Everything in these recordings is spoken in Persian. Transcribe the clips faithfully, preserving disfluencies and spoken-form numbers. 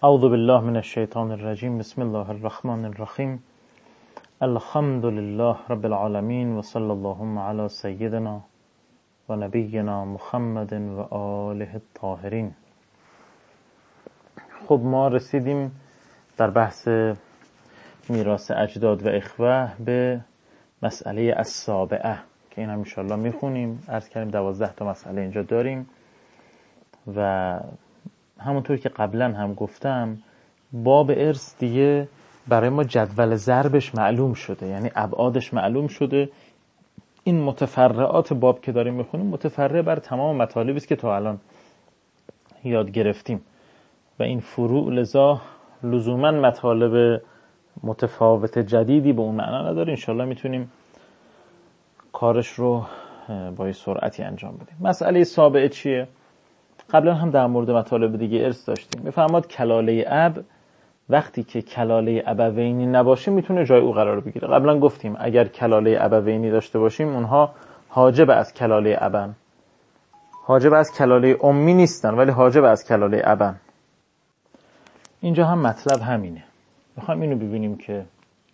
اعوذ بالله من الشیطان الرجیم. بسم الله الرحمن الرحیم. الحمد لله رب العالمین و صلی اللهم علی سیدنا و نبینا محمد و آله الطاهرین. خب ما رسیدیم در بحث میراث اجداد و اخوه به مسئله السابعه که این هم انشاءالله میخونیم. عرض کردیم دوازده تا مسئله اینجا داریم و همونطور که قبلا هم گفتم باب ارث دیگه برای ما جدول ضربش معلوم شده، یعنی ابعادش معلوم شده. این متفرعات باب که داریم میخونیم متفرع بر تمام مطالبی است که تا الان یاد گرفتیم و این فروع لذا لزوما مطالب متفاوت جدیدی به اون معنا نداره. انشالله میتونیم کارش رو با سرعتی انجام بدیم. مسئله سابعه چیه؟ قبلا هم در مورد مطالب دیگه ارث داشتیم. بفرماد کلاله اب وقتی که کلاله ابوینی نباشه میتونه جای او قرار بگیره. قبلا گفتیم اگر کلاله ابوینی داشته باشیم اونها حاجب از کلاله ابن، حاجب از کلاله امی نیستن ولی حاجب از کلاله ابن. اینجا هم مطلب همینه. میخوایم اینو ببینیم که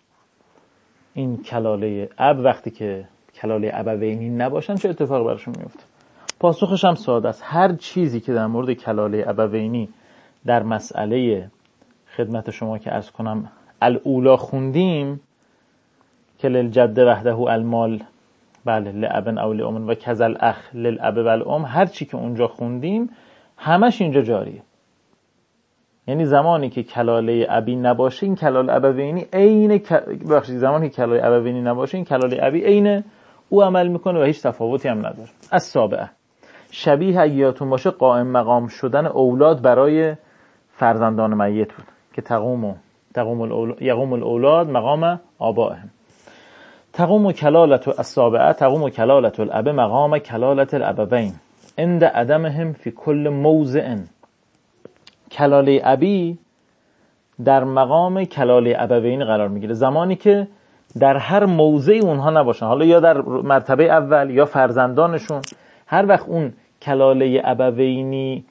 این کلاله اب وقتی که کلاله ابوینی نباشن چه اتفاقی براشون میفته. پاسخش هم ساده است. هر چیزی که در مورد کلاله ابوینی در مسئله خدمت شما که عرض کنم الاولا خوندیم که للجد وحده المال بله لابن او لام و کذل اخ للاب و الام، هر چی که اونجا خوندیم همش اینجا جاریه. یعنی زمانی که کلاله ابی نباشه این کلاله ابوینی عین بخشی زمانی که کلاله ابوینی نباشه این کلاله ابی عین او عمل میکنه و هیچ تفاوتی هم نداره. از سابعه شبیه اگیاتون باشه قائم مقام شدن اولاد برای فرزندان میت بود که تقوم تقوم الاولاد یقوم الاولاد مقام آبائهم. تقوم کلالت السابعه تقوم کلالت الاب مقام کلالت الابوین عند عدمهم فی کل موضع. کلاله ابی در مقام کلاله ابوین قرار میگیره زمانی که در هر موضعی اونها نباشن، حالا یا در مرتبه اول یا فرزندانشون. هر وقت اون کلاله ابوینی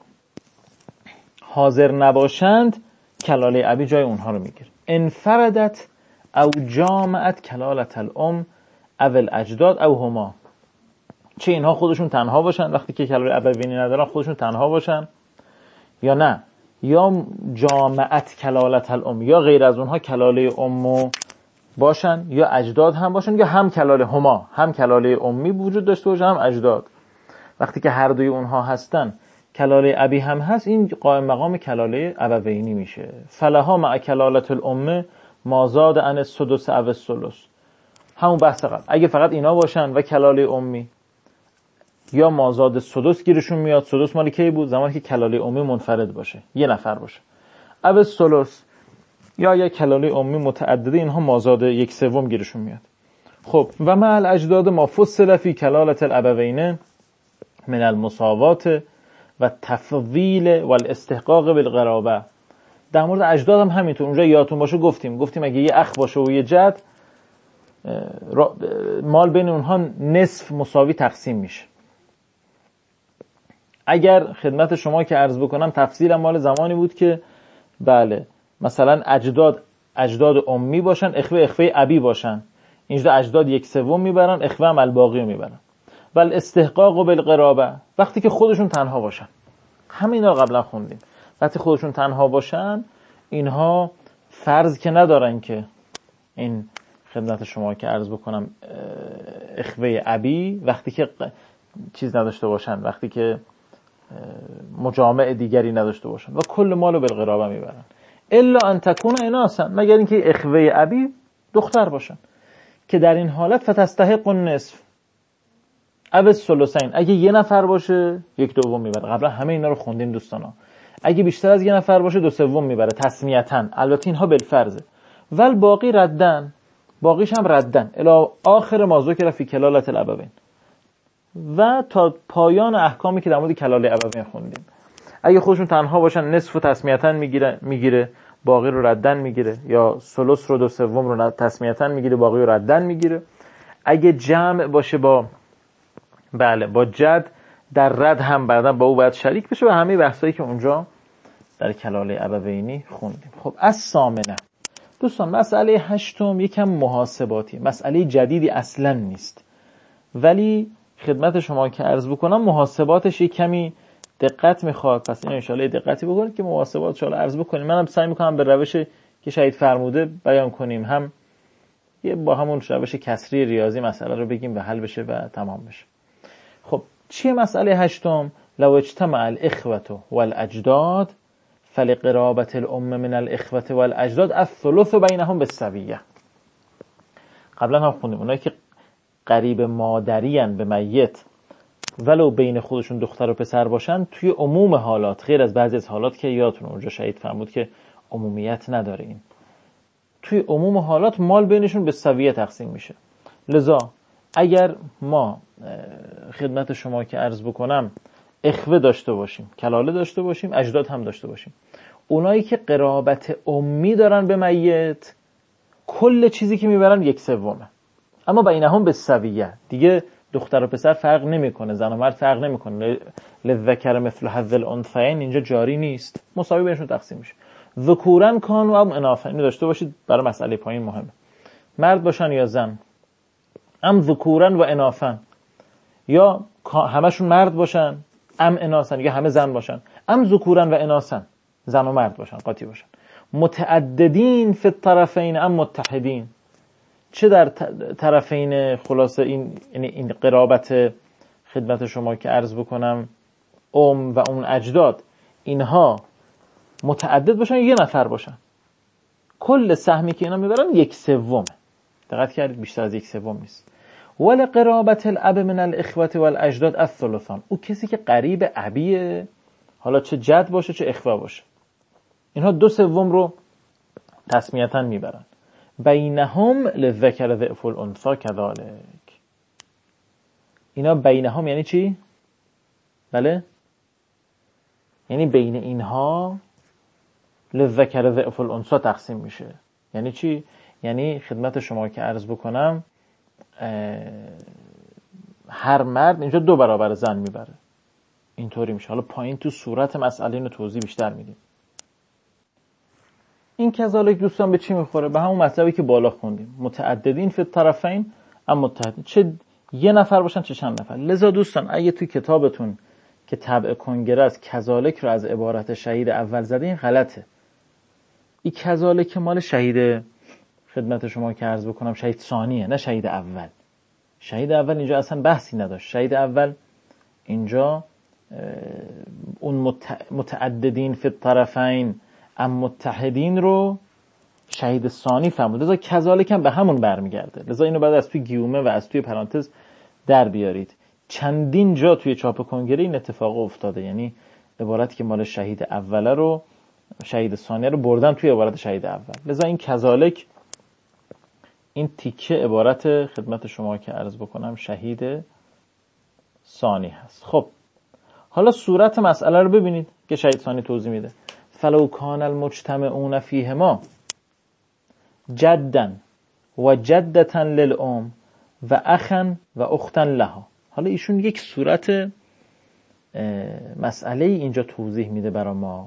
حاضر نباشند کلاله ابی جای اونها رو میگیره. انفردت او جامعت کلالت الام او الاجداد او هما، چه اینها خودشون تنها باشن وقتی که کلاله ابوینی ندارن خودشون تنها باشن، یا نه یا جامعت کلالت الام یا غیر از اونها کلاله امو باشن یا اجداد هم باشن یا هم کلاله هما هم کلاله امی وجود داشته باشه هم اجداد. وقتی که هر دوی اونها هستن کلاله ابی هم هست این قائم مقام کلاله ابوینی میشه. فلها مع کلالت الام مازاد عن السدس او الثلث، همون بحث قبل. اگه فقط اینا باشن و کلاله امی یا مازاد سدس گیرشون میاد. سدس مال کی بود؟ زمانی که کلاله امی منفرد باشه، یه نفر باشه. او الثلث یا یا کلاله امی متعدده اینها مازاد یک سوم گیرشون میاد. خب و مع الاجداد ما فصل فی کلالت الابوین من المساوات و تفضیل و الاستحقاق بالقرابه. در مورد اجداد هم همینطور. اونجا یادتون باشه گفتیم گفتیم اگه یه اخ باشه و یه جد مال بین اونها نصف مساوی تقسیم میشه. اگر خدمت شما که عرض بکنم تفصیل مال زمانی بود که بله مثلا اجداد اجداد امی باشن اخوه اخوه ابی باشن، اینجا اجداد یک سوم میبرن اخوه هم الباقی رو میبرن. بل استحقاق و بالقرابه وقتی که خودشون تنها باشن. همین رو قبلا خوندیم. وقتی خودشون تنها باشن اینها فرض که ندارن که این خدمت شما که عرض بکنم اخوه ابی وقتی که چیز نداشته باشن، وقتی که مجامع دیگری نداشته باشن و کل مالو بالقرابه میبرن. الا ان تکون اناسا، مگر اینکه اخوه ابی دختر باشن که در این حالت فتستحق النصف او الثلثین. اگه یه نفر باشه یک دوم میبره. قبلا همه اینا رو خوندیم دوستانا. اگه بیشتر از یه نفر باشه دو سوم میبره تسمیتاً. البته اینها بالفرضه. ول باقی ردن، باقیش هم ردن الی آخر ما ذکر فی کلالت الابوین و تا پایان احکامی که در مورد کلاله ابوین خوندیم. اگه خودشون تنها باشن نصف و تسمیتاً میگیره میگیره باقی رو ردن میگیره، یا ثلث رو دو سوم رو تسمیتاً میگیره باقی رو ردن میگیره. اگه جمع باشه با بله با جد در رد هم بعدا با او باید شریک بشه و همه بحثایی که اونجا در کلاله ابوینی خوندیم. خب از ثامنه دوستان، مسئله هشتم یکم محاسباتی، مسئله جدیدی اصلا نیست، ولی خدمت شما که عرض بکنم محاسباتش یک کمی دقت میخواد، پس این ان شاء الله دقتی بکنید که محاسباتش رو عرض بکنیم. منم سعی میکنم به روش که شهید فرموده بیان کنیم، هم یه با همون روش کسری ریاضی مسئله رو بگیم و حل بشه و تمام بشه. خب چیه مسئله هشتم؟ لو اجتمع الاخوة والاجداد فلقرابة الام من الاخوة والاجداد الثلث بینهم بالسویه. قبلا هم خوندیم اونایی که قریب مادریان به میت ولو بین خودشون دختر و پسر باشن، توی عموم حالات، غیر از بعضی از حالات که یادتون اونجا شهید فرمود که عمومیت نداره، این توی عموم حالات مال بینشون به سویه تقسیم میشه. لذا اگر ما خدمت شما که عرض بکنم اخوه داشته باشیم، کلاله داشته باشیم، اجداد هم داشته باشیم، اونایی که قرابت امی دارن به میت کل چیزی که میبرن یک سومه، اما بینهم بالسویه، دیگه دختر و پسر فرق نمیکنه، زن و مرد فرق نمیکنه، للذکر مثل حظ الانثیین اینجا جاری نیست، مساوی بینشون تقسیم میشه. ذکورن کانوا ام اناثا، اینو داشته باشید برای مسئله پایین مهمه، مرد باشن یا زن، ام ذکورن و اناثا، یا همشون مرد باشن، ام اناثا، یا همه زن باشن، ام ذکورن و اناثا، زن و مرد باشن، قاطی باشن، متعددین فی الطرفین ام متحدین، چه در طرفین خلاصه این یعنی این قرابت خدمت شما که عرض بکنم ام و اون اجداد اینها متعدد باشن یه نفر باشن، کل سهمی که اینا میبرن یک سومه. دقت کردید بیشتر از یک سوم نیست. ول قرابت الاب من الاخوه والاجداد الثلثان، او کسی که قریب ابیه، حالا چه جد باشه چه اخوه باشه، اینها دو سوم رو تسمیتا میبرن. بینهم للذکر ضعف الانثى كذلك، اینا بینهم یعنی چی؟ بله، یعنی بین اینها للذکر ضعف الانثى تقسیم میشه. یعنی چی؟ یعنی خدمت شما که عرض بکنم هر مرد اینجا دو برابر زن میبره، اینطوری میشه. حالا پایین تو صورت مسئله اینو توضیح بیشتر میدیم. این کذالک دوستان به چی میخوره؟ به همون مطلبی که بالا خوندیم، متعددین فی الطرفین اما متحد، چه یه نفر باشن چه چند نفر. لذا دوستان اگه توی کتابتون که طبع کنگره است کذالک رو از عبارت شهید اول زده، این غلطه. این کذالک مال شهید خدمت شما که عرض بکنم شهید ثانیه، نه شهید اول. شهید اول اینجا اصلا بحثی نداشت. شهید اول اینجا اون متعددین فی الطرفین ام متحدین رو شهید ثانی فرمود. لذا کذالک هم به همون برمیگرده. لذا اینو بعد از توی گیومه و از توی پرانتز در بیارید. چندین جا توی چاپ کنگره این اتفاق افتاده، یعنی عبارتی که مال شهید اوله رو شهید ثانیه رو بردن توی عبارت شهید اول. لذا این کذالک این تیکه عبارت خدمت شما که عرض بکنم شهید ثانی هست. خب حالا صورت مسئله رو ببینید که شهید ثانی توضیح میده. فلو کان المجتمعون فیهما جدا و جدتا للام و اخا و اختا لها. حالا ایشون یک صورت مسئله اینجا توضیح میده برای ما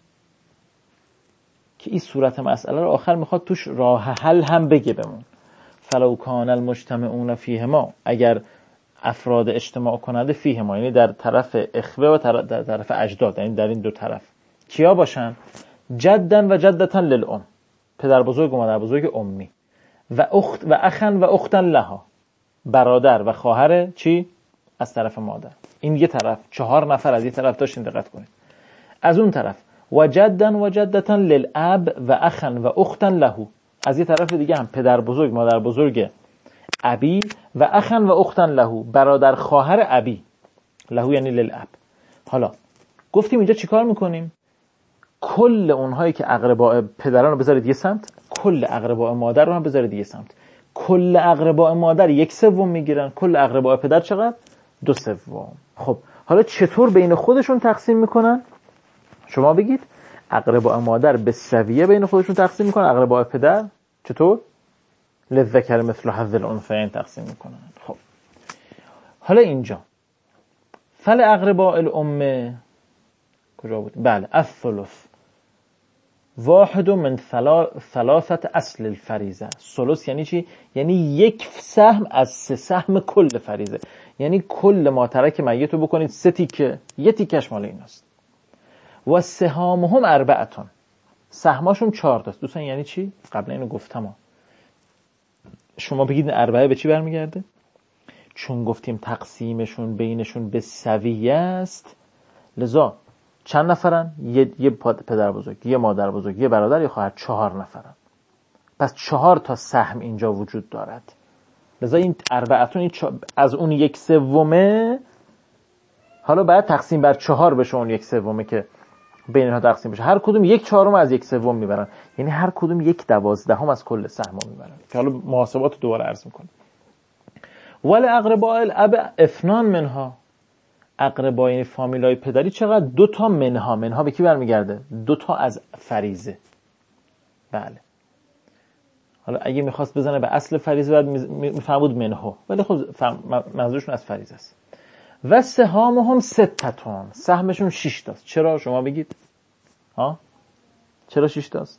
که این صورت مسئله رو آخر میخواد توش راه حل هم بگه بمون. فلو کان المجتمعون فیهما، اگر افراد اجتماع کننده فیهما یعنی در طرف اخوه و در طرف اجداد، یعنی در این دو طرف کیا باشن؟ جدا و جدتا للام، پدر بزرگ و مادر بزرگ امی، و اخت و اخن و اختا لها، برادر و خواهر چی؟ از طرف مادر. این یه طرف، چهار نفر از یه طرف داشتین، دقت کنید. از اون طرف و جدا و جدتا للاب و اخن و اختا له، از یه طرف دیگه هم پدر بزرگ مادر بزرگ ابی و اخن و اختا له، برادر خواهر ابی، له یعنی للاب. حالا گفتیم اینجا چیکار میکنیم؟ کل اونهایی که اقرباء پدران رو بذارید یه سمت، کل اقرباء مادر رو هم بذارید یه سمت. کل اقرباء مادر یک سوم میگیرن، کل اقرباء پدر چقدر؟ دو سوم. خب حالا چطور بین خودشون تقسیم میکنن؟ شما بگید. اقرباء مادر به سویه بین خودشون تقسیم میکنن، اقرباء پدر چطور؟ للذکر مثل حظ الانثیین تقسیم میکنن. خب حالا اینجا فل اقرباء الام کجا بود؟ بله الثلث. واحد من ثلاثت اصل الفریضه. ثلث یعنی چی؟ یعنی یک سهم از سه سهم کل فریضه. یعنی کل ما ترک میت رو بکنید سه تیکه، یه تیکش مال ایناست. و سهامهم اربعتون، سهماشون چهار تاست. دوستان یعنی چی؟ قبلا اینو گفتم ها. شما بگید اربعه به چی برمیگرده؟ چون گفتیم تقسیمشون بینشون به سویه است، لذا چند نفرن؟ یه, یه پدر بزرگ، یه مادر بزرگ، یه برادر، یه خواهر، چهار نفرن. پس چهار تا سهم اینجا وجود دارد. لذا این اربعتون از اون یک سومه، حالا باید تقسیم بر چهار بشه اون یک سومه که بین اینها تقسیم بشه. هر کدوم یک چهارم از یک سوم میبرن، یعنی هر کدوم یک دوازدهم از کل سهم میبرن که حالا محاسبات دوباره عرض میکنم. ول اقرباء الاب افنان منها، اقربای فامیلای پدری چقدر؟ دو تا منها. منها به کی برمیگرده؟ دو تا از فریضه. بله، حالا اگه میخواست بزنه به اصل فریضه بعد میفهمود منها، ولی خب منظورشون از فریضه است. و سهامهم ستتون، سهمشون شش تاست. چرا؟ شما بگید ها، چرا شش تاست؟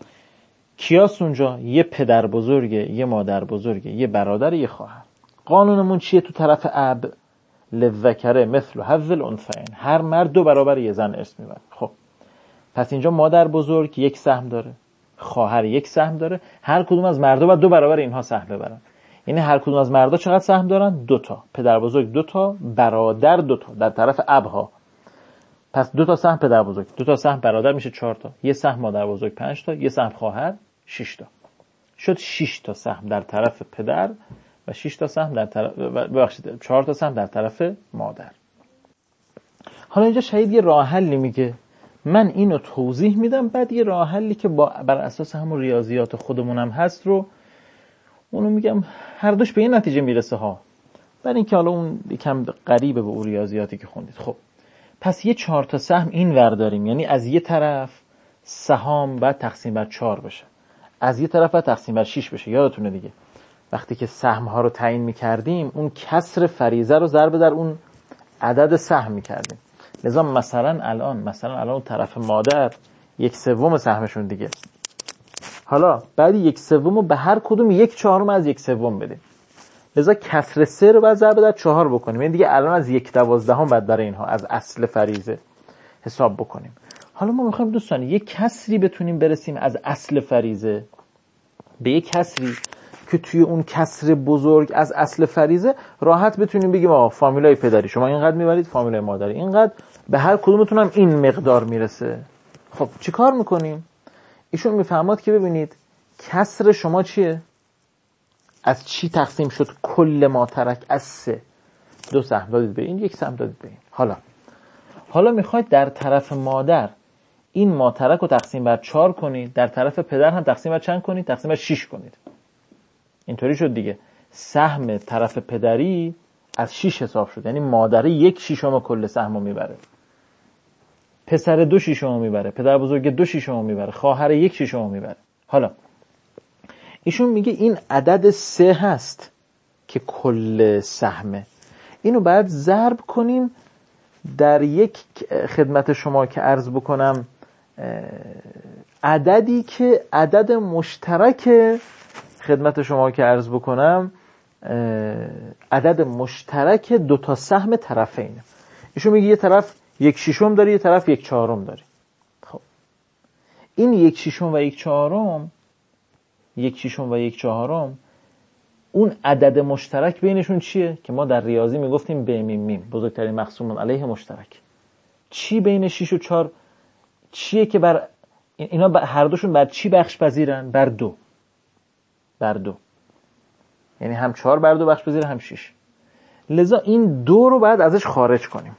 کیاست اونجا؟ یه پدر بزرگه، یه مادر بزرگه، یه برادر، یه خواهر. قانونمون چیه تو طرف اب؟ للذکر مثل حظ الانثیین، هر مرد دو برابر یه زن ارث میبره. خب پس اینجا مادر بزرگ یک سهم داره، خواهر یک سهم داره، هر کدوم از مردا باید دو برابر اینها سهم ببرن. یعنی هر کدوم از مردا چقدر سهم دارن؟ دو تا. پدر بزرگ دو تا، برادر دو تا در طرف ابها. پس دو تا سهم پدر بزرگ، دو تا سهم برادر میشه چهار تا، یه سهم مادر بزرگ پنج تا، یه سهم خواهر شش تا. شد شش تا سهم در طرف پدر و شش تا سهم در طرف ببخشید چهار تا سهم در طرف مادر. حالا اینجا شهید یه راه حلی میگه، من اینو توضیح میدم، بعد یه راه حلی که با بر اساس همون ریاضیات خودمونم هست رو اونو میگم، هر دوش به این نتیجه میرسه ها، برای اینکه حالا اون یکم قریبه به اون ریاضیاتی که خوندید. خب پس یه چهار تا سهم این ور داریم، یعنی از یه طرف سهام بعد تقسیم بر چهار بشه، از یه طرف بعد تقسیم بر شش بشه. یادتونه دیگه وقتی که سهم ها رو تعیین میکردیم اون کسر فریضه رو ضرب در اون عدد سهم میکردیم. لذا مثلا الان مثلا الان اون طرف مادر یک سوم سهمشون دیگه، حالا بعد یک سوم رو به هر کدوم یک چهارم از یک سوم بدیم. لذا کسر سه رو بعد ضرب در چهار بکنیم، یعنی دیگه الان از یک دوازدهم بعد برای اینها از اصل فریضه حساب بکنیم. حالا ما میخوایم دوستان یک کسری بتونیم برسیم از اصل فریضه به یک کسری که توی اون کسر بزرگ از اصل فریضه راحت بتونیم بگیم آقا فامیلای پدری شما اینقدر میبرید، فامیلای مادری اینقدر، به هر کدومتون هم این مقدار میرسه. خب چی کار میکنیم؟ ایشون میفهماد که ببینید کسر شما چیه؟ از چی تقسیم شد کل ما ترک؟ از سه. دو سهم دادید به این، یک سهم دادید به این. حالا حالا میخواید در طرف مادر این ما ترک رو تقسیم بر چهار کنید، در طرف پدر هم تقسیم بر چند کنید؟ تقسیم بر شش کنید. اینطوری شد دیگه. سهم طرف پدری از شش حساب شد، یعنی مادر یک ششم کل سهم رو میبره، پسر دو ششم رو میبره، پدر بزرگ دو ششم رو میبره، خواهر یک ششم رو میبره. حالا ایشون میگه این عدد سه هست که کل سهمه، اینو باید ضرب کنیم در یک خدمت شما که عرض بکنم عددی که عدد مشترک خدمت شما که عرض بکنم عدد مشترک دو تا سهم طرفینه. ایشون میگه یه طرف یک ششم داری، یه طرف یک چهارم داری. خب این یک ششم و یک چهارم یک ششم و یک چهارم اون عدد مشترک بینشون چیه که ما در ریاضی میگفتیم ب میم میم، بزرگترین مقسوم علیه مشترک. چی بین شش و چهار چیه که بر اینا هر دوشون بر چی بخش پذیرن؟ بر دو. بر دو، یعنی هم چهار بر دو بخش پذیره، هم شش. لذا این دو رو باید ازش خارج کنیم،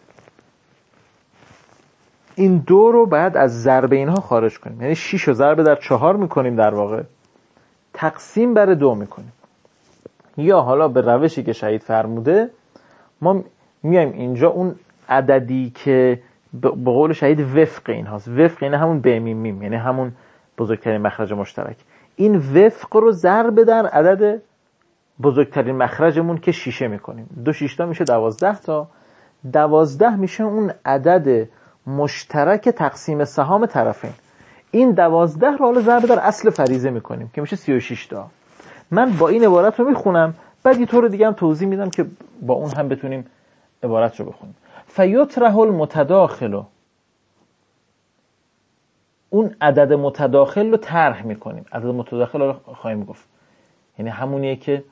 این دو رو باید از ضرب اینها خارج کنیم، یعنی شش رو ضرب در چهار میکنیم، در واقع تقسیم بر دو میکنیم. یا حالا به روشی که شهید فرموده ما میایم اینجا اون عددی که به قول شهید وفق این هاست، وفق یعنی همون ب میم میم، یعنی همون بزرگترین مخرج مشترک، این وفق رو ضرب در عدد بزرگترین مخرجمون که شیشه میکنیم. دو شیشتا میشه دوازده تا، دوازده میشه اون عدد مشترک تقسیم سهام طرفین. این دوازده رو حالا ضرب در اصل فریضه میکنیم که میشه سی و شش تا. من با این عبارت رو میخونم، بعد یه طور دیگه هم توضیح میدم که با اون هم بتونیم عبارت رو بخونیم. فیطرح المتداخل، اون عدد متداخل رو طرح میکنیم. عدد متداخل رو خواهیم گفت، یعنی همونیه که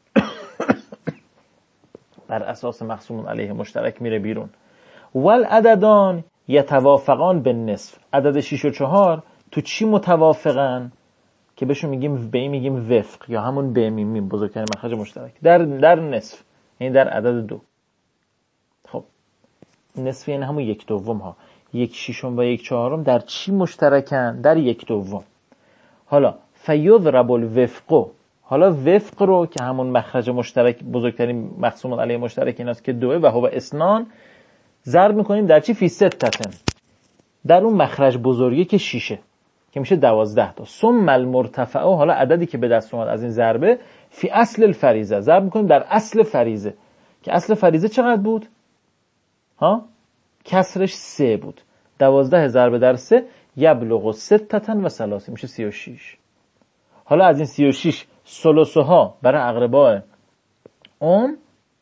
بر اساس مقسوم علیه مشترک میره بیرون. والعددان یتوافقان بالنصف، عدد شش و چهار تو چی متوافقن که بهشون میگیم، به این میگیم وفق یا همون به میمیم بزرگترین مخرج مشترک در در نصف، یعنی در عدد دو. خب نصف یعنی همون یک دوم ها، یک ششم و یک چهارم در چی مشترکن؟ در یک دوم. حالا فیضرب الوفق، حالا وفق رو که همون مخرج مشترک بزرگترین مقسوم علیه مشترک ایناست که دوه و هو اسنان، ضرب میکنیم در چی؟ فی ستتن، در اون مخرج بزرگی که شیشه که میشه دوازده تا. ثم المرتفع، حالا عددی که به دست اومد از این ضربه، فی اصل الفریضه، ضرب میکنیم در اصل فریضه که اصل فریضه چقدر بود؟ ها؟ کسرش سه بود. دوازده ضرب در سه یبلغ ستتن و ثلاثین، میشه سی و شش. حالا از این سی و شش ثلثها برای اقرباء ام،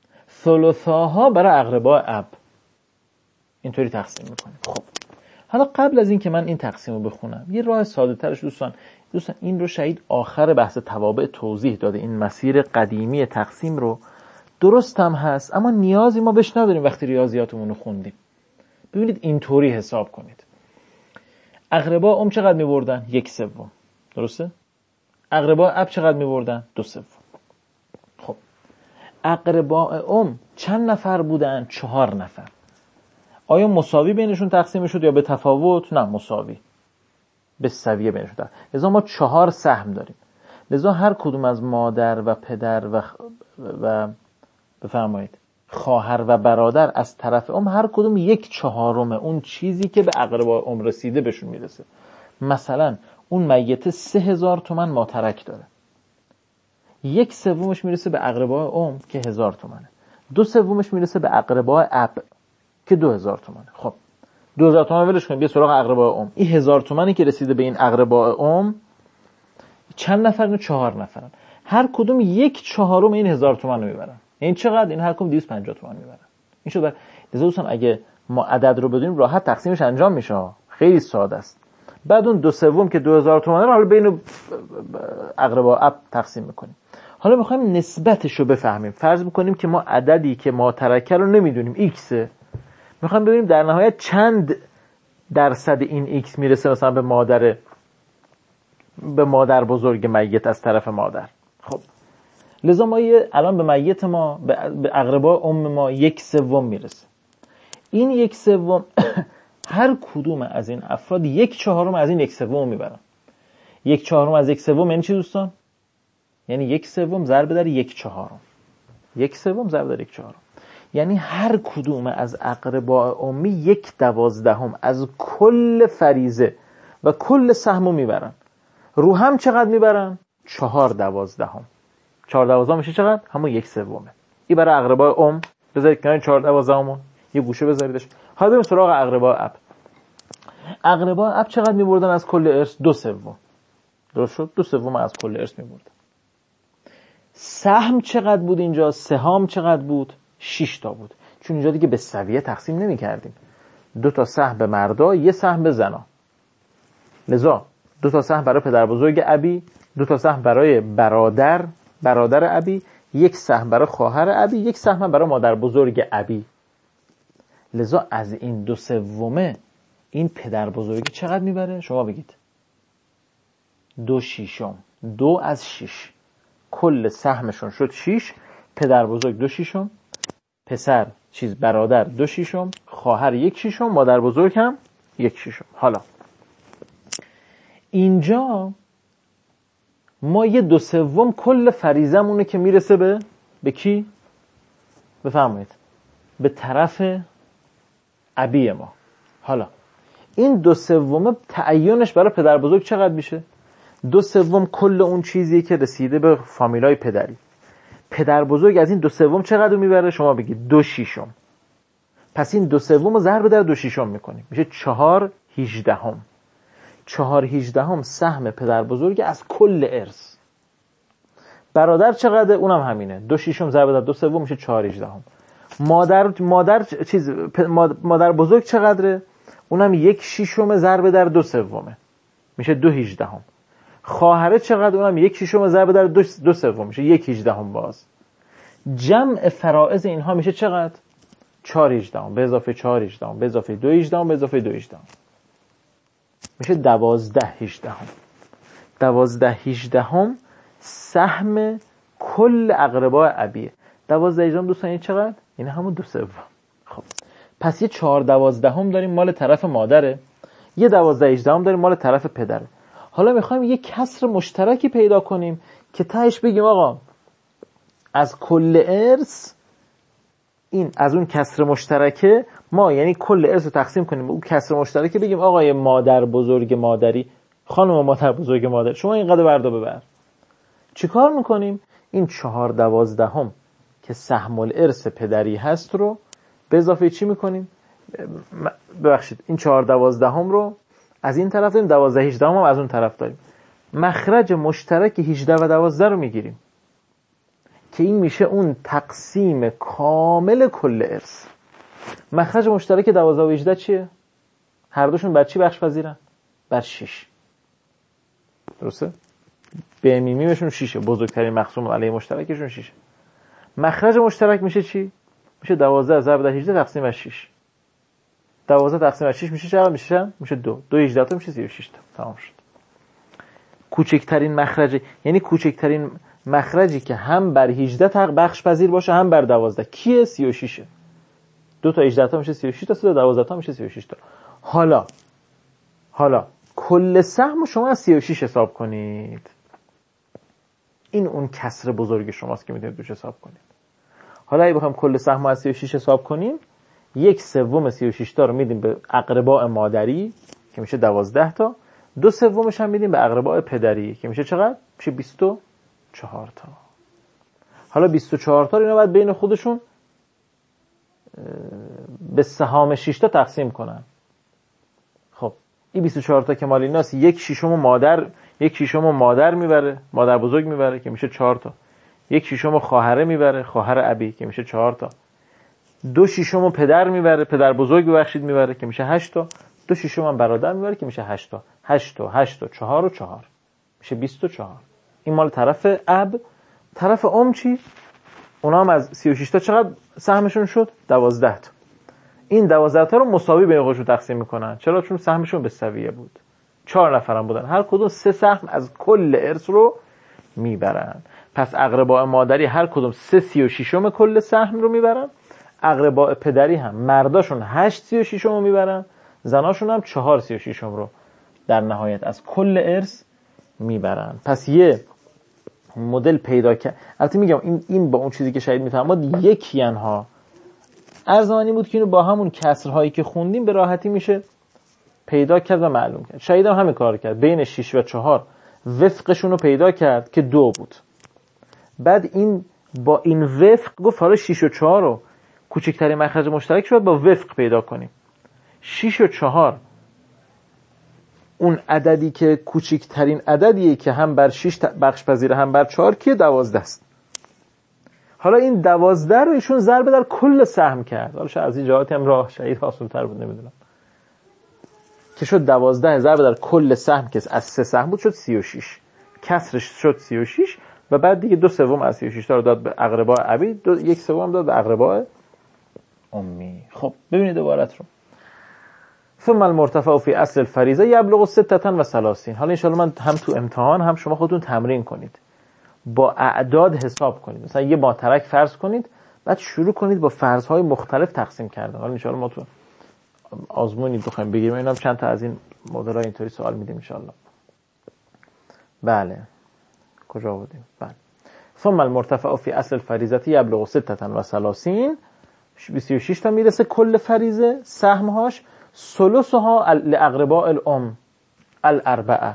ثلثاها برای اقرباء اب، اینطوری تقسیم میکنیم. خب حالا قبل از این که من این تقسیم رو بخونم، یه راه ساده ترش دوستان دوستان این رو شاید آخر بحث توابع توضیح داده، این مسیر قدیمی تقسیم رو. درست هم هست، اما نیازی ما بهش نداریم وقتی ریاضیاتمون رو خوندیم. ببینید اینطوری حساب کنید. اقرباء ام چقدر می‌بردن؟ یک سوم. درسته؟ اقرباء اب چقدر می‌بردن؟ دو سوم. خب اقرباء ام چند نفر بودن؟ چهار نفر. آیا مساوی بینشون تقسیم شد یا به تفاوت؟ نه، مساوی، به سویه بینشون تقسیم. لذا ما چهار سهم داریم. لذا هر کدوم از مادر و پدر و و بفرمایید خواهر و برادر از طرف ام هر کدوم یک چهارم اون چیزی که به اقرباء ام رسیده بهشون میرسه. مثلا اون میت سه هزار تومن ماترک داره، یک سومش میرسه به اقرباء ام که هزار تومنه، دو سومش میرسه به اقرباء اب که دو هزار تومنه. خب دو هزار تومن ولش کنیم، بیا سراغ اقرباء ام. این هزار تومنی که رسیده به این اقرباء ام، چند نفرن؟ چهار نفرن. هر کدوم یک چهارم این هزار تومن رو میبرن. این چقدر؟ این هر کدوم دویست و پنجاه تومن میبرن. این شد. لذا دوستان اگه ما عدد رو بدونیم راحت تقسیمش انجام میشه، خیلی ساده است. بعد اون دو سوم که دو هزار تومن رو حالا بین اقرباء اب تقسیم میکنیم. حالا میخوایم نسبتش رو بفهمیم. فرض میکنیم که ما عددی که ما ترکه رو نمیدونیم ایکسه، میخوایم ببینیم در نهایت چند درصد این ایکس میرسه مثلا به مادر به مادر بزرگ میت از طرف مادر. خب لذا ما الان به میت ما، به اقرباء ام ما یک سوم میرسه. این یک سوم هر کدوم از این افراد یک چهارم از این یک سوم میبرن. یک چهارم از یک سوم یعنی چی دوستان؟ یعنی یک سوم ضرب در یک چهارم. یک سوم ضرب در یک چهارم یعنی هر کدوم از اقرباء امی یک دوازدهم از کل فریضه و کل سهمو میبرن. رو هم چقدر میبرن؟ چهار دوازدهم. چهار دوازدهم میشه چقدر؟ همون یک سومه. این برای اقرباء ام بذارید کنار چهار دوازدهمو یه گوشه بذاریدش. حالا بریم سراغ اقرباء اب. اقرباء اب چقدر میبردن از کل ارث؟ دو سوم. درست شد؟ دو سوم از کل ارث میبردن. سهم چقدر بود اینجا؟ سهام چقدر بود؟ شش تا بود. چون اینجا دیگه به سویه تقسیم نمی کردیم. دو تا سهم به مردا، یه سهم به زنا. لذا دو تا سهم برای پدر بزرگ ابی، دو تا سهم برای برادر برادر ابی، یک سهم برای خواهر ابی، یک سهم برای مادر بزرگ ابی. لذا از این دو سومه این پدر بزرگی چقدر میبره؟ شما بگید. دو شیشم. دو از شش. کل سهمشون شد شش. پدر بزرگ دو شیشم، پسر چیز برادر دو شیشم، خواهر یک شیشم، مادر بزرگ هم یک شیشم. حالا اینجا ما یه دو سوم کل فریضمونه که میرسه به به کی؟ بفرمایید به طرف ابی ما. حالا این دو سوم تعیینش برای پدر بزرگ چقدر میشه؟ دو سوم کل اون چیزی که رسیده به فامیلای پدری. پدر بزرگ از این دو سوم چقدر میبره؟ شما بگید دو شیشم. پس این دو سوم رو ضرب در دو شیشم میکنیم، میشه چهار هیجدهم چهار هیجدهم سهم پدر بزرگ از کل ارث. برادر چقدر؟ اونم همینه، دو شیشم ضرب در دو سوم میشه چهار هیجدهم. مادر مادر چیز مادر بزرگ چقدره؟ اونم یک شیشم ضرب در دو سومه میشه دو هیجدهم. خواهره چقدر؟ اونم یک شیشم ضرب در دو دو سوم میشه یک هیجدهم. باز جمع فرائض اینها میشه چقدر؟ چهار هیجدهم به اضافه چهار هیجدهم به اضافه دو هیجدهم به اضافه دو هیجدهم میشه دوازده هیجدهم. دوازده هیجدهم سهم کل اقرباء ابیه. دوازده هیجدهم دوستان این چقدر؟ این همون دو سوم. خب پس یه چهار دوازدهم داریم مال طرف مادره، یه دوازده هیجدهم داریم مال طرف پدره. حالا میخوایم یه کسر مشترکی پیدا کنیم که تهش بگیم آقا از کل ارث این از اون کسر مشترکه ما، یعنی کل ارث رو تقسیم کنیم اون کسر مشترکه، بگیم آقای مادر بزرگ مادری، خانم مادر بزرگ مادر، شما اینقدر بردا ببر. چیکار میکنیم؟ این چهار دوازدهم که سهم الارث پدری هست رو به اضافه چی میکنیم؟ ببخشید این چهار دوازدهم رو از این طرف داریم، دوازده هیجدهم هم از اون طرف داریم. مخرج مشترک هجده و دوازده رو میگیریم که این میشه اون تقسیم کامل کل ارث. مخرج مشترک دوازده و هجده چیه؟ هر دوشون بر چی بخش پذیرن؟ بر شش. درسته؟ به میمیمشون شیشه، بزرگترین مقسوم علیه مشترکشون شیشه. مخرج مشترک میشه چی؟ میشه دوازده ضرب در هجده تقسیم بر شش. دوازده تقسیم بر شش میشه چقدر میشه؟ میشه دو. دو هجده تا میشه سی و شش تا. تمام شد. کوچکترین مخرج، یعنی کوچکترین مخرجی که هم بر هجده تا بخش پذیر باشه هم بر دوازده کیه؟ سی و شش. دو تا هجده تا میشه سی و شش تا، سه تا دوازده تا میشه سی و شش تا. حالا حالا کل سهم شما از سی و شش حساب کنید. این اون کسر بزرگ شماست که میتونید روش حساب کنید. حالا اگه بخوام کل سهم از سی و شش حساب کنیم، یک سوم سی و شش تا رو میدیم به اقرباء مادری که میشه دوازده تا، دو سومش هم میدیم به اقرباء پدری که میشه چقدر؟ میشه بیست و چهار تا. حالا بیست و چهار تا رو اینا باید بین خودشون به سهام شش تا تقسیم کنن. خب این بیست و چهار تا که مال ایناست، یک ششم مادر یک ششم مادر میبره، مادر بزرگ میبره که میشه چهار تا. یک ششم خواهره میبره، خواهر ابی که میشه چهار تا. دو ششم پدر میبره، پدر بزرگ ببخشید میبره که میشه هشت تا. دو ششم هم برادر میبره که میشه هشت تا. هشت تا هشت تا چهار و چهار میشه بیست و چهار. این مال طرف اب. طرف ام چی؟ اونا هم از سی و شش تا چقدر سهمشون شد؟ دوازده تا. این دوازده تا رو مساوی بین خودشون تقسیم میکنن. چرا؟ چون سهمشون به سویه بود. چهار نفرم بودن، هر کدوم سه سهم از کل ارث رو میبرن. پس اقرباء مادری هر کدوم سه سی و ششم کل سهم رو میبرن. اقرباء پدری هم مرداشون هشت سی و ششم رو میبرن، زناشون هم چهار سی و ششم رو در نهایت از کل ارث میبرن. پس یه مدل پیدا کرد. البته میگم این این با اون چیزی که شاید میفهمید یکی انها ارزمانی بود که اینو با همون کسرهایی که خوندیم به راحتی میشه پیدا کرد و معلوم کرد. شاید هم همین کار کرد، بین شش و چهار وفقشون رو پیدا کرد که دو بود. بعد این با این وفق گفت حالا شش و چهار رو کوچکترین مخرج مشترک شد با وفق پیدا کنیم. شش و چهار اون عددی که کوچکترین عددیه که هم بر شش بخش پذیره هم بر چهار که دوازده است. حالا این دوازده رو ایشون ضرب در کل سهم کرد. حالا شاید از این جهاتی هم راه شاید آسان‌تر بود، نمیدونم، که شد دوازده ضرب در کل سهم که از سه سهم بود شد سی و شش. کسرش شد سی و شش و بعد دیگه دو سوم از سی و شش تا رو داد به اقرباء ابی، دو یک سوم داد به اقرباء امی. خب ببینید عبارت رو. ثم المرتفع فی اصل الفریضه یبلغ سته و ثلاثین. حالا ان شاءالله من هم تو امتحان هم شما خودتون تمرین کنید، با اعداد حساب کنید. مثلا یه ماترک فرض کنید، بعد شروع کنید با فرض‌های مختلف تقسیم کردن. حالا ان شاءالله ما تو آزمونی بخوایم بگیریم اینم چند تا از این مدل‌ها اینطوری سوال میدیم ان شاءالله. بله کجا بودیم؟ بله. ثم المرتفع فی اصل الفریضه یبلغ سته و ثلاثین. بیست و شش تا میرسه کل فریضه سهم‌هاش. ثلثها لاقرباء الام الاربعه.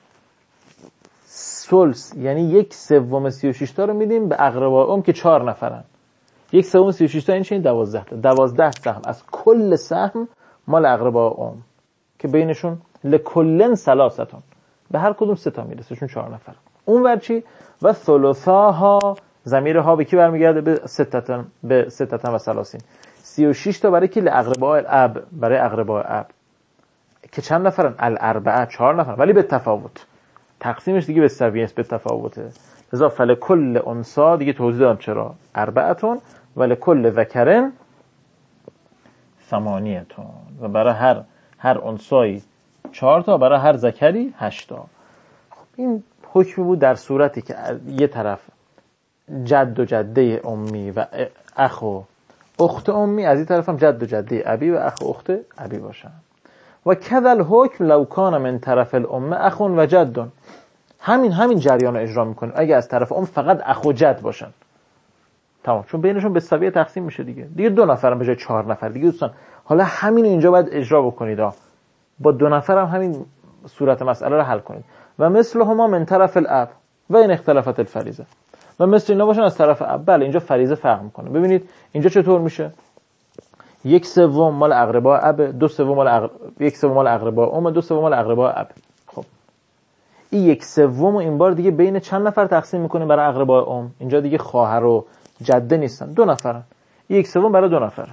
ثلث یعنی یک سوم سی و شش تا رو میدیم به اقرباء ام که چهار نفرن. یک سوم سی و شش تا این چه؟ دوازده تا. دوازده سهم از کل سهم مال اقرباء ام که بینشون لکلن ثلاثتون، به هر کدوم سه تا میرسه چون چهار نفر. اون ور چی؟ و ثلثاها، ضمیر ها به کی برمیگرده؟ به ستتن، به ستتن و ثلاثین. سی و شش تا برای کی؟ لاقرباء الاب، برای اقرباء اب که چند نفرن؟ الاربعه، چهار نفر، ولی به تفاوت. تقسیمش دیگه به سویه است، به تفاوته. لذا فلکل انثی دیگه توضیح دادم چرا اربعتون ولکل ذکرن ثمانیتون، و برای هر هر انثی چهار تا، برای هر ذکری هشت تا. خب این حکم بود در صورتی که یه طرف جد و جده امی و اخ و اخت امی، از این طرف هم جد و جده ابی و اخ و اخت ابی باشن. و کذل حکم لو کان من طرف الام اخ و جد، همین همین جریان رو اجرا میکنه اگه از طرف ام فقط اخ و جد باشن، تمام، چون بینشون به سویه تقسیم میشه دیگه. دیگه دو نفرم به جای چهار نفر دیگه. دوستان حالا همین رو اینجا باید اجرا بکنید ها. با دو نفر هم همین صورت مسئله رو حل کنید. و مثلهما من طرف الاب و این اختلافات الفریضه، و مثل اینا باشن از طرف اب. بله اینجا فریضه فرق میکنه. ببینید اینجا چطور میشه؟ یک سوم مال اقرباء اب، دو سوم مال اقر... یک سوم مال اقرباء ام، دو سوم مال اقرباء اب. خب این یک سوم این بار دیگه بین چند نفر تقسیم میکنه برای اقرباء ام؟ اینجا دیگه خواهر و جده نیستن، دو نفرن. یک سوم برای دو نفر،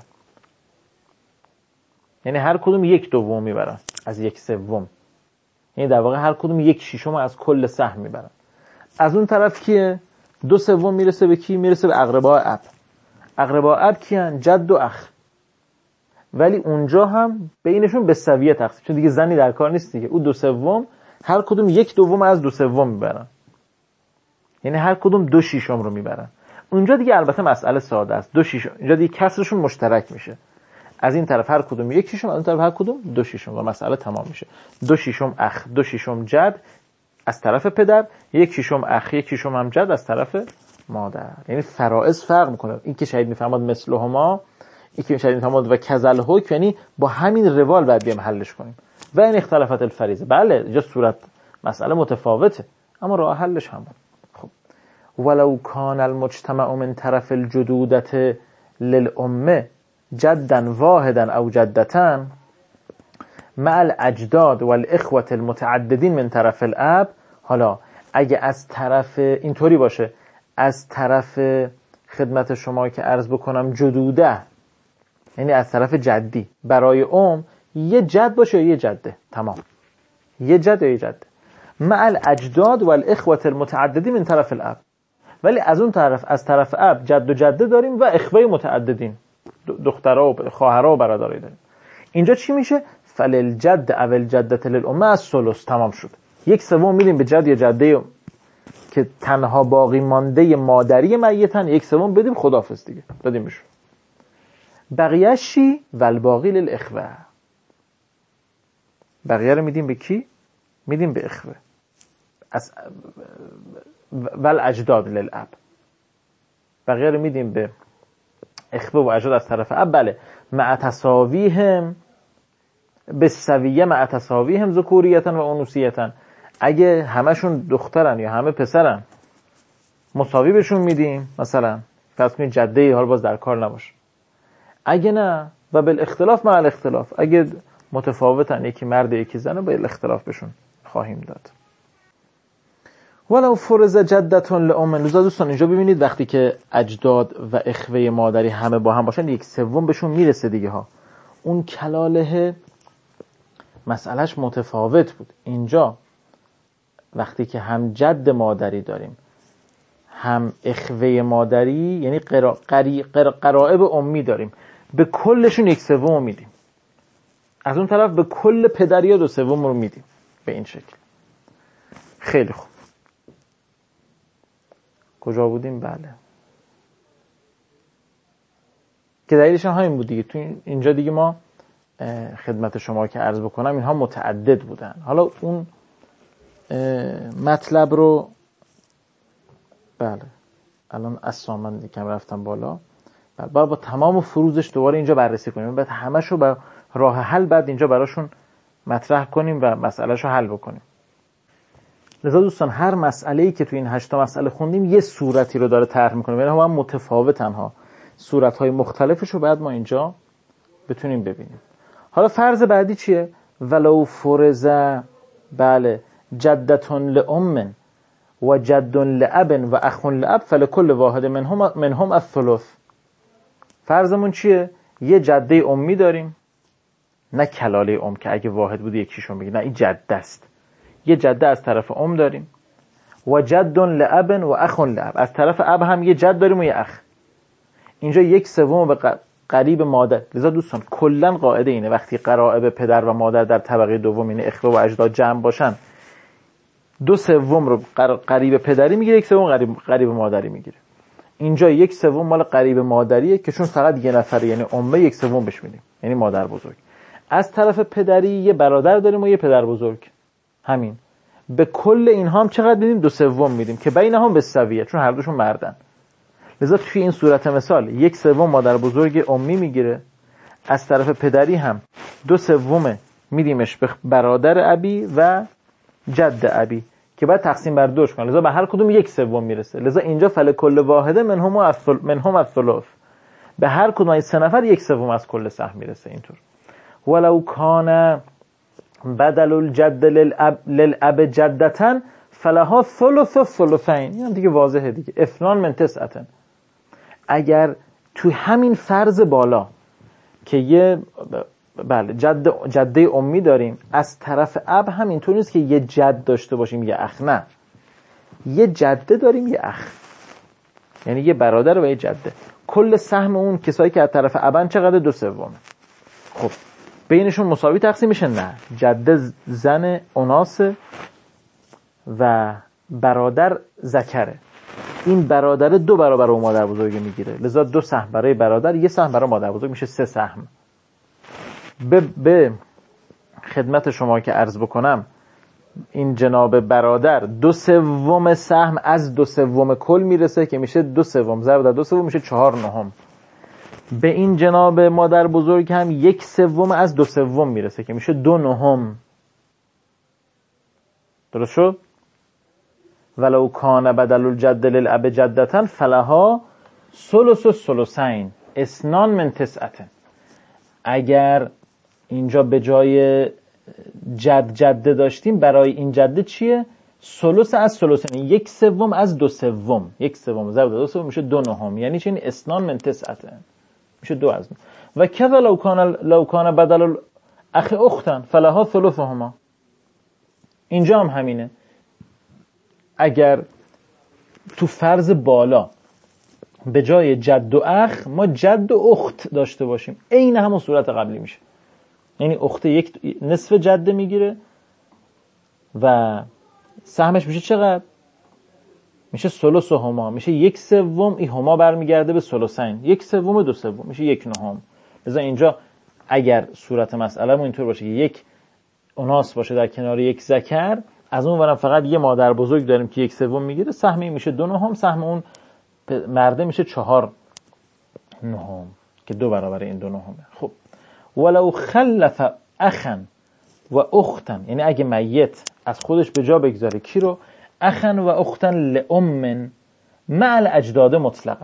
یعنی هر کدوم یک دوم میبرن از یک سوم، یعنی در واقع هر کدوم یک ششم از کل سهم میبرن. از اون طرف کیه؟ دو سوم میرسه به کی؟ میرسه به اقرباء اب. اقرباء اب کیان؟ جد و اخ، ولی اونجا هم بینشون به سویه تقسیم، چون دیگه زنی در کار نیست دیگه. اون دو سوم هر کدوم یک دوم از دو سوم میبرن، یعنی هر کدوم دو ششم رو میبرن. اونجا دیگه البته مسئله ساده است، دو ششم، اینجا دیگه کسرشون مشترک میشه. از این طرف هر کدوم یک ششم، از اون طرف هر کدوم دو ششم، و مسئله تمام میشه. دو ششم اخ، دو ششم جد از طرف پدر، یک ششم اخ، یک ششم هم جد از طرف مادر. یعنی فرائض فرق میکنه. این که شهید میفهمد مثلهما، این که شهید میفهمد و کذل حکم، یعنی با همین روال باید بیام حلش کنیم. و این اختلافات الفریضه، بله اینجا صورت مسئله متفاوته اما راه حلش همون. خب ولو کان المجتمع من طرف الجدودة للأمه جدا واحدا او جدتان مع الاجداد والاخوة المتعددین من طرف الاب. حالا اگه از طرف اینطوری باشه، از طرف خدمت شما که عرض بکنم جدوده، یعنی از طرف جدی برای ام یه جد باشه یه جده، تمام، یه جد یه جده. مع الاجداد والاخوة المتعددین من طرف الاب، ولی از اون طرف از طرف اب جد و جده داریم و اخوه متعددین، دخترها و خواهرها و برادرایی داریم. اینجا چی میشه؟ فللجد او الجدة للأمه از ثلث، تمام شد. یک سوم میدیم به جد یا جده که تنها باقی مانده مادری میتن، یک سوم بدیم خداحافظ دیگه، دادیم بهشون. بقیه چی؟ والباقی للاخوه، بقیه رو میدیم به کی؟ میدیم به اخوه. از ول اجداد للاب، بقیه رو میدیم به اخوه و اجداد از طرف اب. بله مع تساویهم بالسویه، مع تساویهم ذکوریتا و انوثیتا، اگه همشون دخترن یا همه پسرن مساوی بهشون میدیم، مثلا فرض کنید جده حال باز در کار نباشه. اگه نه و بالاختلاف مع الاختلاف، اگه متفاوتن یکی مرد یکی زن، با الاختلاف بهشون خواهیم داد. ولو فرض جدتون لأم، لذا دوستان اینجا ببینید وقتی که اجداد و اخوه مادری همه با هم باشن یک سوم بهشون میرسه دیگه ها. اون کلاله مسئلهش متفاوت بود. اینجا وقتی که هم جد مادری داریم هم اخوه مادری، یعنی قرا... قری... قرا... قرائب امی داریم، به کلشون یک سوم میدیم. از اون طرف به کل پدریا دو سوم رو میدیم، به این شکل. خیلی خوب. کجا بودیم؟ بله که دلیلش هم همین بود دیگه. تو اینجا دیگه ما خدمت شما که عرض بکنم اینها متعدد بودن. حالا اون مطلب رو بله الان اسامن کم رفتم بالا، بعد با, با تمام فروزش دوباره اینجا بررسی کنیم، بعد همشو با راه حل بعد اینجا براشون مطرح کنیم و مسئلهشو حل بکنیم. لذا دوستان هر مسئله‌ای که تو این هشتا مسئله خوندیم یه صورتی رو داره طرح می‌کنه، یعنی هم متفاوتن ها، صورت‌های مختلفش رو بعد ما اینجا بتونیم ببینیم. حالا فرض بعدی چیه؟ ولو فرض بله جدتون لأم و جد لأب و اخ لأب فلکل واحد منهم منهم الثلث. فرضمون چیه؟ یه جده امی داریم، نه کلاله ام که اگه واحد بود یکیشون میگه، نه این جده است. یه جده از طرف ام داریم و جد لأب و اخ لأب، از طرف اب هم یه جد داریم و یه اخ. اینجا یک سوم به قریب مادر. لذا دوستان کلا قاعده اینه وقتی قرائب پدر و مادر در طبقه دوم یعنی اخوه و اجداد جمع باشن، دو سوم رو قریب پدری میگیره، یک سوم قریب قریب مادری میگیره. اینجا یک سوم مال قریب مادریه که چون فقط یه نفره یعنی امه، یک سوم بهش میدیم یعنی مادر بزرگ. از طرف پدری یه برادر داریم و یه پدر بزرگ، همین. به کل اینها هم چقدر میدیم؟ دو سوم میدیم که بینهم بالسویه، چون هر دوشون مردن. لذا توی این صورت مثال یک سوم مادر بزرگ امی میگیره، از طرف پدری هم دو سوم میدیمش به برادر ابی و جد ابی که بعد تقسیم بر دوش کنه. لذا به هر کدوم یک سوم میرسه. لذا اینجا فلکل واحده منهم الثلث منهم الثلث، به هر کدوم از سه نفر یک سوم از کل سهم میرسه. اینطور ولو کان بدل الجد للاب للاب جدتن فلها ثلث الثلثین. این دیگه واضحه دیگه، اثنان من تسعتن. اگر تو همین فرض بالا که یه بله جد جده امی داریم، از طرف اب هم اینطور نیست که یه جد داشته باشیم یه اخ، نه، یه جده داریم یه اخ، یعنی یه برادر و یه جده. کل سهم اون کسایی که از طرف ابن چقدر؟ دو سومه. خب بینشون مساوی تقسیم میشه؟ نه، جده زن اناسه و برادر ذکره. این برادر دو برابر اون مادر بزرگ میگیره، لذا دو سهم برای برادر، یه سهم برای مادر بزرگ، میشه سه سهم. به, به خدمت شما که عرض بکنم، این جناب برادر دو سوم سهم از دو سوم کل میرسه که میشه دو سوم ضرب در دو سوم میشه چهار نهم. به این جناب مادر بزرگ هم یک سوم از دو سوم میرسه که میشه دو نهم. درست شد؟ ولو کان بدل الجد للاب جدتن فلها ثلث الثلثین اثنان من تسعتن. اگر اینجا به جای جد جده داشتیم، برای این جده چیه؟ ثلث از ثلثین، یک سوم از دو سوم، یک سوم ضرب دو سوم میشه دو نهم، یعنی چه؟ اثنان من تسعتن میشه دو از. و کذا لو کان لو کان بدل الاخ اختن فلها ثلثهما. اینجا هم همینه. اگر تو فرض بالا به جای جد و اخ ما جد و اخت داشته باشیم، عین همون صورت قبلی میشه. یعنی اخته یک نصف جده میگیره و سهمش میشه چقدر؟ میشه ثلث هما، میشه یک سوم. این هما برمیگرده به ثلثین، یک سوم دو سوم میشه یک نهم. لذا اینجا اگر صورت مسئله ما اینطور باشه که یک اناث باشه در کنار یک ذکر، از اون ورم فقط یه مادر بزرگ داریم که یک سوم میگیره، سهمی میشه دو نهم، سهم اون مرده میشه چهار نهم که دو برابر این دو نهمه. خب ولو خلف اخن و اختن، یعنی اگه میت از خودش به جا بگذاره کی رو؟ اخن و اختن لأم مع الاجداد مطلقا،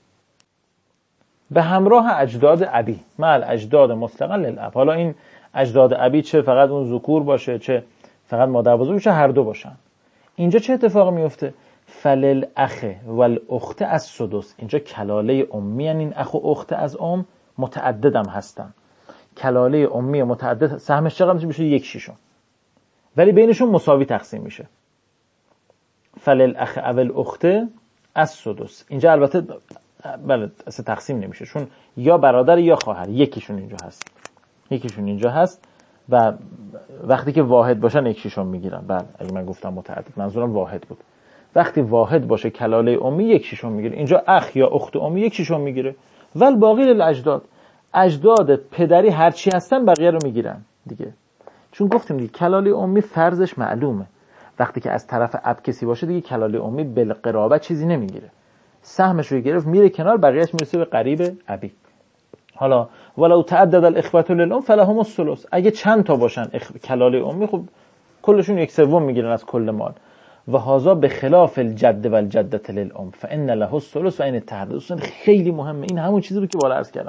به همراه اجداد ابی، مع الاجداد مطلقا للاب. حالا این اجداد ابی چه فقط اون ذکور باشه چه فقط مادر بزرگ باشه، هر دو باشن. اینجا چه اتفاقی میفته؟ فلل اخ و الاخت از سدس. اینجا کلاله امی هن، این اخ و اخت از ام متعدد هم هستن. کلاله امی متعدد سهمش چقدر میشه؟ یک شیشم، ولی بینشون مساوی تقسیم میشه. فلل اخ و الاخت از سدس. اینجا البته بله اصلا تقسیم نمیشه، چون یا برادر یا خواهر، یکیشون اینجا هست، یکیشون اینجا هست و وقتی که واحد باشن یک شیشم میگیرن. بله اگه من گفتم متعدد منظورم واحد بود. وقتی واحد باشه کلاله امی یک شیشم میگیره. اینجا اخ یا اخت امی یک شیشم میگیره. ول باقی للاجداد، اجداد پدری هر چی هستن بقیه رو میگیرن دیگه. چون گفتیم دیگه کلاله امی فرضش معلومه، وقتی که از طرف اب کسی باشه دیگه کلاله امی بالقرابه چیزی نمیگیره، سهمش رو گرفت میره کنار، بقیه‌اش میرسه به قریب ابی. حالا ولو تعدد الاخوه للام فلهم الثلث. اگه چند تا باشن اخ... کلاله امی، خب کلشون یک سوم میگیرن از کل مال. و هذا به خلاف الجد و الجدة للام فان له الثلث و ان التعدد. خیلی مهمه این، همون چیزی رو که بالا عرض کردم.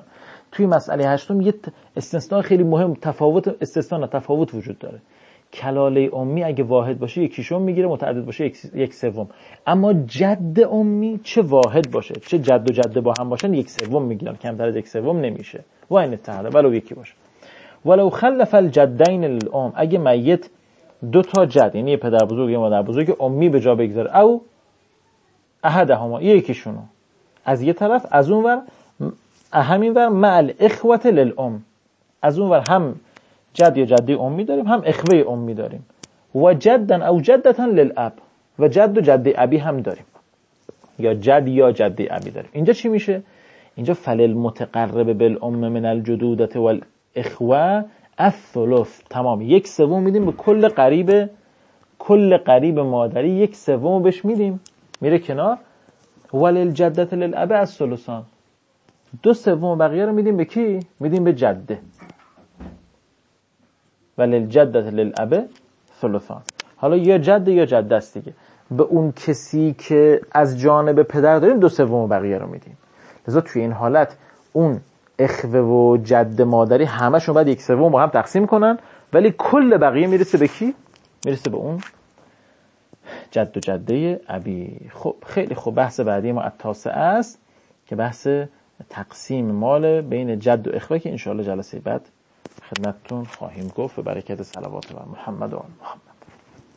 توی مسئله هشتم یه استثناء خیلی مهم، تفاوت استثناء تفاوت وجود داره. کلاله امی اگه واحد باشه یکیشون میگیره، متعدد باشه یک, یک سوم. اما جد امی چه واحد باشه چه جد و جده با هم باشن یک سوم میگیرن، کمتر از یک سوم نمیشه. و این اتحاد ولو یکی باشه. ولو خلف الجدین للام، اگه میت دو تا جد یعنی پدر بزرگ یا مادر بزرگ امی به جا بگذاره، او احدهما یکیشونو از یه طرف، از اون ور همین ور مع الاخوه للام، از اون ور هم جد یا جدی امی داریم هم اخوه امی داریم. و جدن او جدتن للاب، و جد و جدی ابی هم داریم، یا جد یا جدی ابی داریم. اینجا چی میشه؟ اینجا فلل متقرب بالام من الجدودت والاخوه الثلث، تمام یک سوم میدیم به کل قریب، کل قریب مادری یک سوم بهش میدیم، میره کنار. وللجدت للاب الثلثان، دو سوم بقیه رو میدیم به کی؟ میدیم به جده. وللجدت للاب ثلثان. حالا یا جد یا جده است دیگه، به اون کسی که از جانب پدر داریم دو سوم بقیه رو میدیم. لذا توی این حالت اون اخوه و جد مادری همشون بعد یک سوم با هم تقسیم کنن، ولی کل بقیه میرسه به کی؟ میرسه به اون جد و جده ابی. خب خیلی خوب. بحث بعدی ما التاسعه است که بحث تقسیم مال بین جد و اخوه که انشاءالله جلسه بعد خدمتتون خواهیم گفت. به برکت صلوات بر محمد و آل محمد.